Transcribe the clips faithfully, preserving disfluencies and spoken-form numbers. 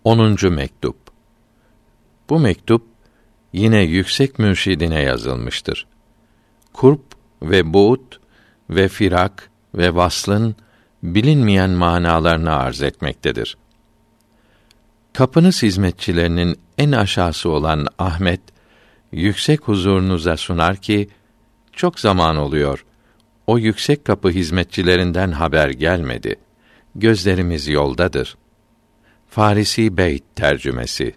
onuncu mektup. Bu mektup yine yüksek mürşidine yazılmıştır. Kurb ve buğd ve firak ve vaslın bilinmeyen manalarını arz etmektedir. Kapınız hizmetçilerinin en aşağısı olan Ahmet, yüksek huzurunuza sunar ki, çok zaman oluyor, o yüksek kapı hizmetçilerinden haber gelmedi. Gözlerimiz yoldadır. Farisi Beyt tercümesi.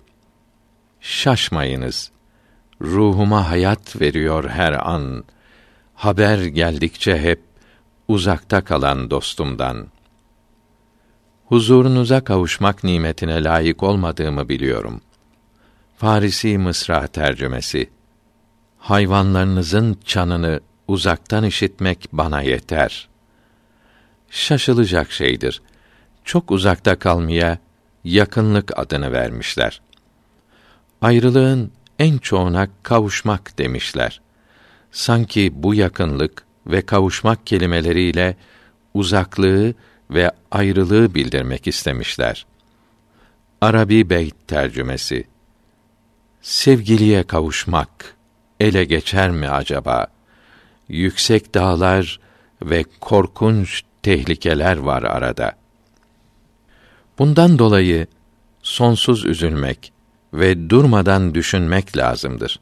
Şaşmayınız. Ruhuma hayat veriyor her an. Haber geldikçe hep uzakta kalan dostumdan. Huzurunuza kavuşmak nimetine layık olmadığımı biliyorum. Farisi Mısra tercümesi. Hayvanlarınızın çanını uzaktan işitmek bana yeter. Şaşılacak şeydir. Çok uzakta kalmaya yakınlık adını vermişler. Ayrılığın en çoğuna kavuşmak demişler. Sanki bu yakınlık ve kavuşmak kelimeleriyle uzaklığı ve ayrılığı bildirmek istemişler. Arabi Beyt tercümesi. Sevgiliye kavuşmak ele geçer mi acaba? Yüksek dağlar ve korkunç tehlikeler var arada. Bundan dolayı sonsuz üzülmek ve durmadan düşünmek lazımdır.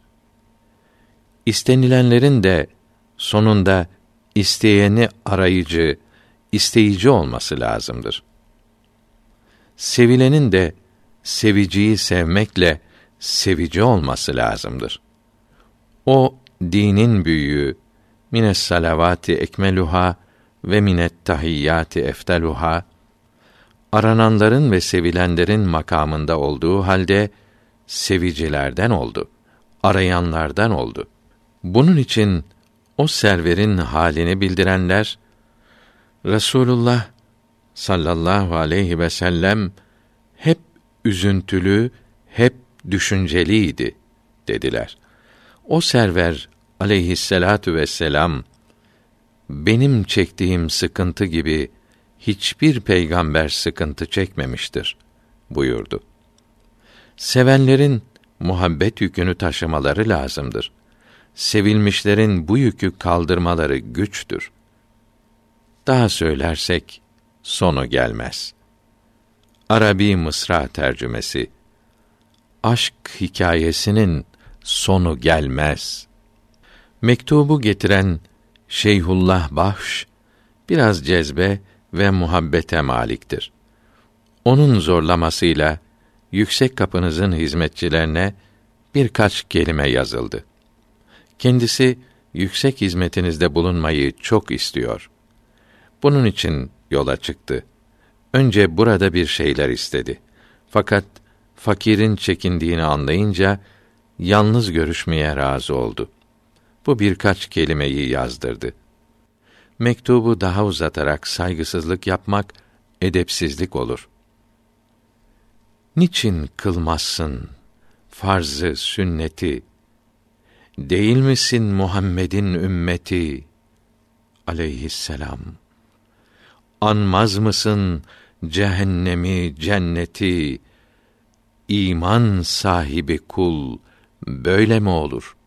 İstenilenlerin de sonunda isteyeni arayıcı, isteyici olması lazımdır. Sevilenin de seviciyi sevmekle sevici olması lazımdır. O dinin büyüğü, mines salavati ekmeluha ve minet tahiyyati efteluha, arananların ve sevilenlerin makamında olduğu halde sevicilerden oldu, arayanlardan oldu. Bunun için o serverin halini bildirenler, Resulullah sallallahu aleyhi ve sellem hep üzüntülü, hep düşünceliydi dediler. O server aleyhisselatu vesselam, benim çektiğim sıkıntı gibi hiçbir peygamber sıkıntı çekmemiştir buyurdu. Sevenlerin muhabbet yükünü taşımaları lazımdır. Sevilmişlerin bu yükü kaldırmaları güçtür. Daha söylersek sonu gelmez. Arabi Mısra tercümesi. Aşk hikâyesinin sonu gelmez. Mektubu getiren Şeyhullah Bahş biraz cezbe ve muhabbete maliktir. Onun zorlamasıyla yüksek kapınızın hizmetçilerine birkaç kelime yazıldı. Kendisi yüksek hizmetinizde bulunmayı çok istiyor. Bunun için yola çıktı. Önce burada bir şeyler istedi. Fakat fakirin çekindiğini anlayınca yalnız görüşmeye razı oldu. Bu birkaç kelimeyi yazdırdı. Mektubu daha uzatarak saygısızlık yapmak edepsizlik olur. Niçin kılmazsın farz-ı sünneti? Değil misin Muhammed'in ümmeti? Aleyhisselam. Anmaz mısın cehennemi, cenneti? İman sahibi kul böyle mi olur?